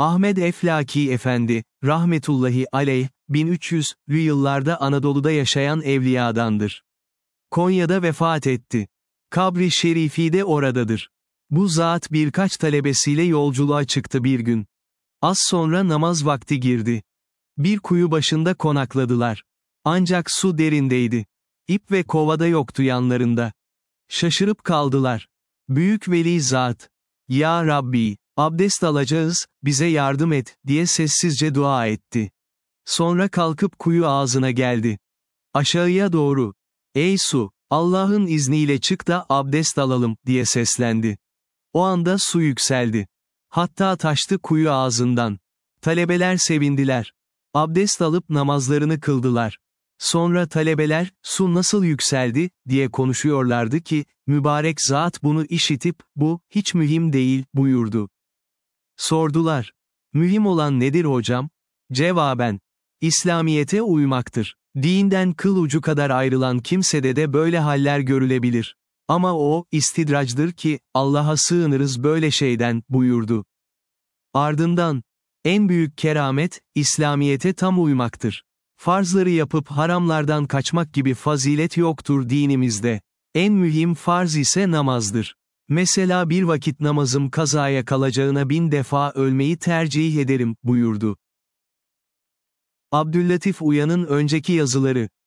Ahmed Eflaki Efendi, rahmetullahi aleyh, 1300'lü yıllarda Anadolu'da yaşayan evliyadandır. Konya'da vefat etti. Kabri şerifi de oradadır. Bu zat birkaç talebesiyle yolculuğa çıktı bir gün. Az sonra namaz vakti girdi. Bir kuyu başında konakladılar. Ancak su derindeydi. İp ve kovada yoktu yanlarında. Şaşırıp kaldılar. Büyük veli zat, "Ya Rabbi, abdest alacağız, bize yardım et," diye sessizce dua etti. Sonra kalkıp kuyu ağzına geldi. Aşağıya doğru, "Ey su, Allah'ın izniyle çık da abdest alalım," diye seslendi. O anda su yükseldi. Hatta taştı kuyu ağzından. Talebeler sevindiler. Abdest alıp namazlarını kıldılar. Sonra talebeler, "Su nasıl yükseldi?" diye konuşuyorlardı ki, mübarek zat bunu işitip, "Bu, hiç mühim değil," buyurdu. Sordular. "Mühim olan nedir hocam?" Cevaben, "İslamiyete uymaktır. Dinden kıl ucu kadar ayrılan kimsede de böyle haller görülebilir. Ama o, istidracdır ki, Allah'a sığınırız böyle şeyden," buyurdu. Ardından, "En büyük keramet, İslamiyete tam uymaktır. Farzları yapıp haramlardan kaçmak gibi fazilet yoktur dinimizde. En mühim farz ise namazdır. Mesela bir vakit namazım kazaya kalacağına 1000 defa ölmeyi tercih ederim," buyurdu. Abdüllatif Uyan'ın önceki yazıları